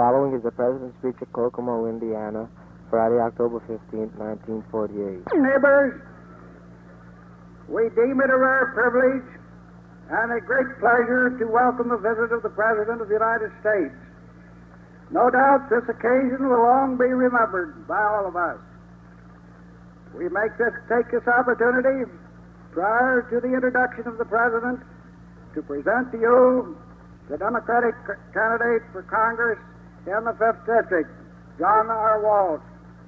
following is the President's speech at Kokomo, Indiana, Friday, October 15th, 1948. Neighbors, we deem it a rare privilege and a great pleasure to welcome the visit of the President of the United States. No doubt this occasion will long be remembered by all of us. We take this opportunity, prior to the introduction of the President, to present to you the Democratic candidate for Congress in the 5th District, John R. Walsh.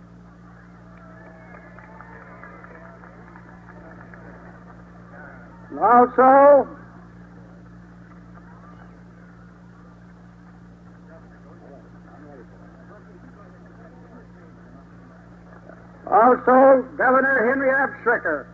And also Governor Henry F. Schricker.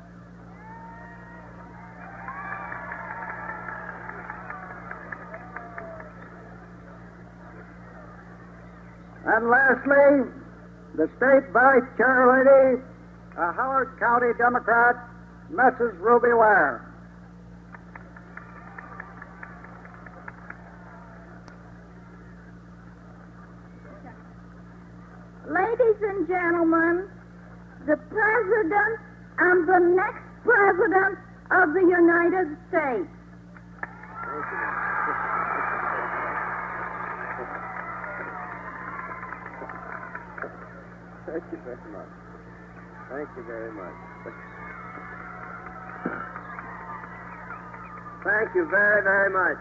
And lastly, the State Vice Chair Lady, a Howard County Democrat, Mrs. Ruby Ware. Ladies and gentlemen, the President and the next President of the United States. Thank you very much. Thank you very much. Thank you very, very much.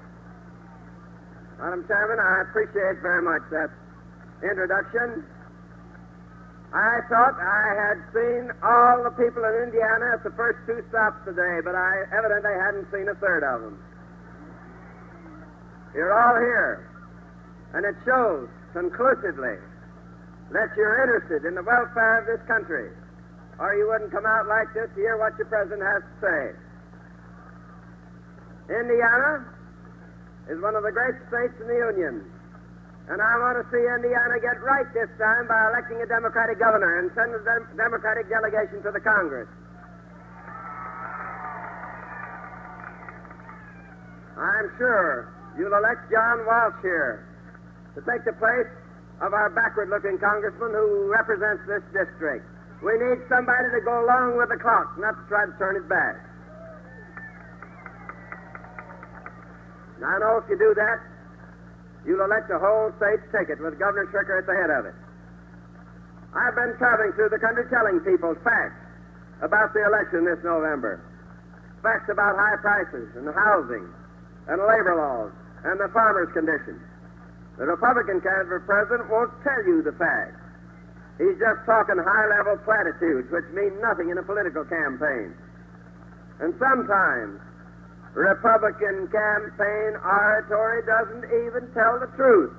Madam Chairman, I appreciate very much that introduction. I thought I had seen all the people in Indiana at the first 2 stops today, but I evidently hadn't seen a third of them. You're all here, and it shows conclusively that you're interested in the welfare of this country, or you wouldn't come out like this to hear what your president has to say. Indiana is one of the great states in the Union, and I want to see Indiana get right this time by electing a Democratic governor and send a Democratic delegation to the Congress. I'm sure you'll elect John Walsh here to take the place of our backward-looking congressman who represents this district. We need somebody to go along with the clock, not to try to turn it back. Now, I know if you do that, you'll elect a whole state's ticket with Governor Schricker at the head of it. I've been traveling through the country telling people facts about the election this November. Facts about high prices and housing and labor laws and the farmers' conditions. The Republican candidate for president won't tell you the facts. He's just talking high-level platitudes, which mean nothing in a political campaign. And sometimes Republican campaign oratory doesn't even tell the truth.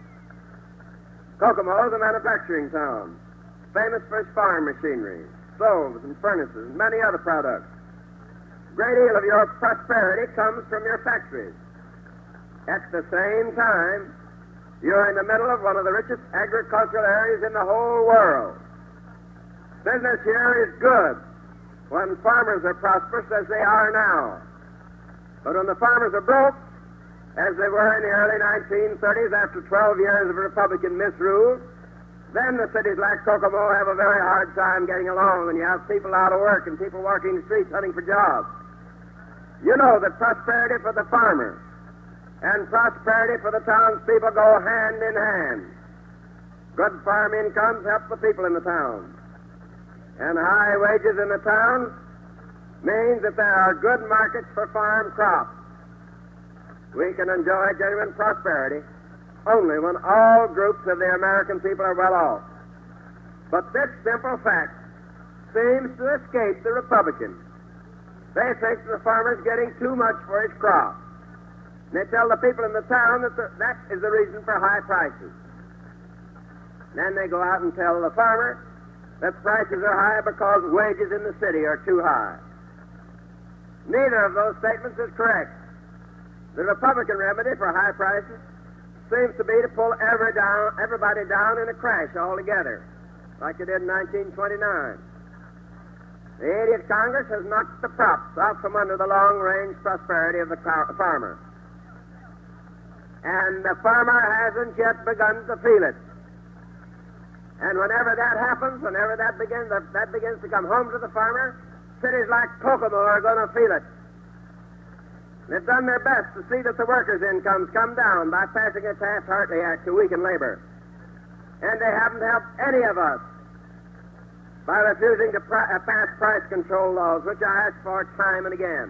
Kokomo is a manufacturing town, famous for its farm machinery, stoves and furnaces, and many other products. A great deal of your prosperity comes from your factories. At the same time, you're in the middle of one of the richest agricultural areas in the whole world. Business here is good when farmers are prosperous as they are now. But when the farmers are broke, as they were in the early 1930s after 12 years of Republican misrule, then the cities like Kokomo have a very hard time getting along when you have people out of work and people walking the streets hunting for jobs. You know that prosperity for the farmer and prosperity for the townspeople go hand in hand. Good farm incomes help the people in the town. And high wages in the town means that there are good markets for farm crops. We can enjoy genuine prosperity only when all groups of the American people are well off. But this simple fact seems to escape the Republicans. They think the farmer's getting too much for his crop. They tell the people in the town that that is the reason for high prices. Then they go out and tell the farmer that prices are high because wages in the city are too high. Neither of those statements is correct. The Republican remedy for high prices seems to be to pull everybody down in a crash altogether, like it did in 1929. The idiot Congress has knocked the props out from under the long-range prosperity of the farmer. And the farmer hasn't yet begun to feel it. And whenever that happens, whenever that begins to come home to the farmer, cities like Kokomo are going to feel it. They've done their best to see that the workers' incomes come down by passing a Taft-Hartley Act to weaken labor. And they haven't helped any of us by refusing to pass price control laws, which I ask for time and again.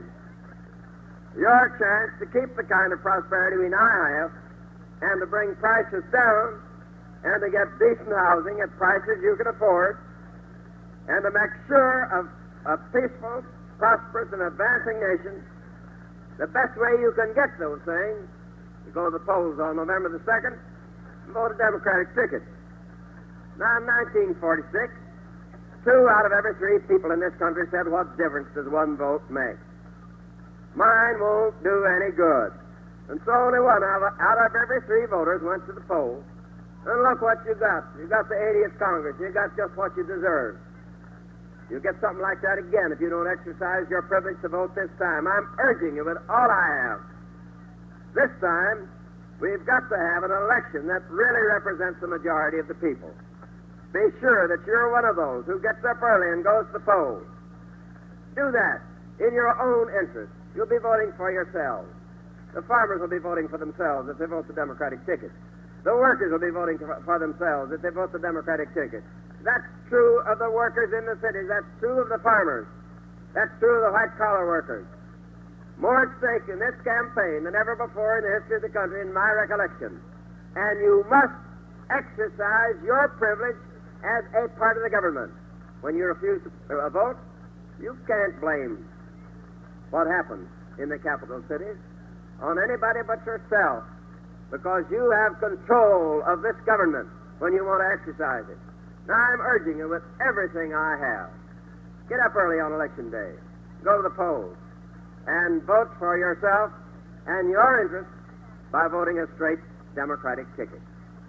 Your chance to keep the kind of prosperity we now have and to bring prices down and to get decent housing at prices you can afford and to make sure of a peaceful, prosperous, and advancing nation, the best way you can get those things is go to the polls on November the 2nd and vote a Democratic ticket. Now, in 1946, 2 out of every 3 people in this country said, what difference does one vote make? Mine won't do any good. And so only 1 out of every 3 voters went to the polls. And look what you got. You got the 80th Congress. You got just what you deserve. You'll get something like that again if you don't exercise your privilege to vote this time. I'm urging you with all I have. This time, we've got to have an election that really represents the majority of the people. Be sure that you're one of those who gets up early and goes to the polls. Do that in your own interest. You'll be voting for yourselves. The farmers will be voting for themselves if they vote the Democratic ticket. The workers will be voting for themselves if they vote the Democratic ticket. That's true of the workers in the cities. That's true of the farmers. That's true of the white-collar workers. More at stake in this campaign than ever before in the history of the country, in my recollection. And you must exercise your privilege as a part of the government. When you refuse to vote, you can't blame what happens in the capital cities on anybody but yourself, because you have control of this government when you want to exercise it. Now, I'm urging you with everything I have, get up early on Election Day, go to the polls, and vote for yourself and your interests by voting a straight Democratic ticket.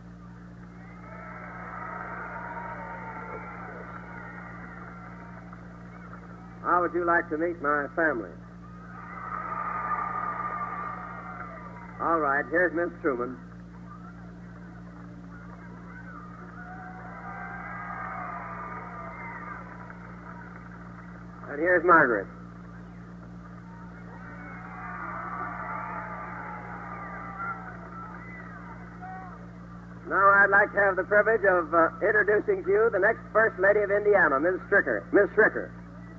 How would you like to meet my family? All right, here's Miss Truman. And here's Margaret. Now I'd like to have the privilege of introducing to you the next First Lady of Indiana, Miss Schricker. Miss Schricker.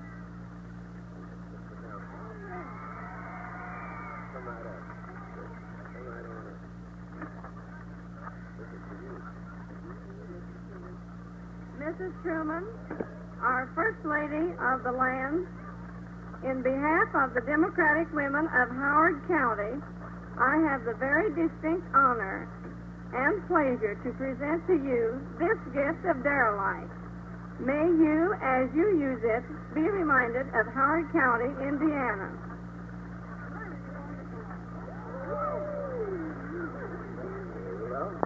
Mrs. Truman, our First Lady of the land, in behalf of the Democratic women of Howard County, I have the very distinct honor and pleasure to present to you this gift of derelict. May you, as you use it, be reminded of Howard County, Indiana.